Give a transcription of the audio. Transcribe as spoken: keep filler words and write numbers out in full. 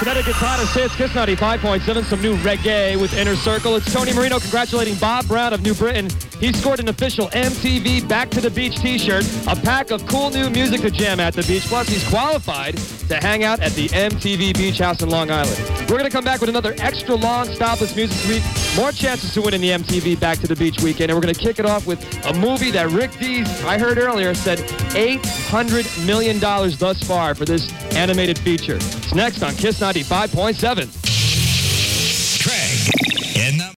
Connecticut's hottest hits, Kiss ninety-five point seven, some new reggae with Inner Circle. It's Tony Marino congratulating Bob Brown of New Britain. He scored an official M T V Back to the Beach t-shirt, a pack of cool new music to jam at the beach, plus he's qualified to hang out at the M T V Beach House in Long Island. We're going to come back with another extra long Stopless Music Week, more chances to win in the M T V Back to the Beach weekend, and we're going to kick it off with a movie that Rick Dees, I heard earlier, said eight hundred million dollars thus far for this animated feature. It's next on Kiss ninety-five point seven.